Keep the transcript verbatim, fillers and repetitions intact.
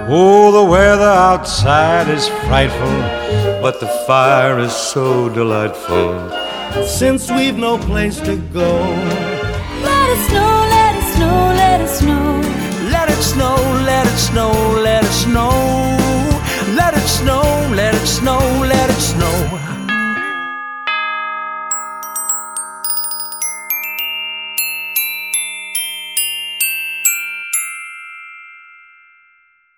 Oh, the weather outside is frightful, but the fire is so delightful. Since we've no place to go, let it snow, let it snow, let it snow. let it snow, let it snow,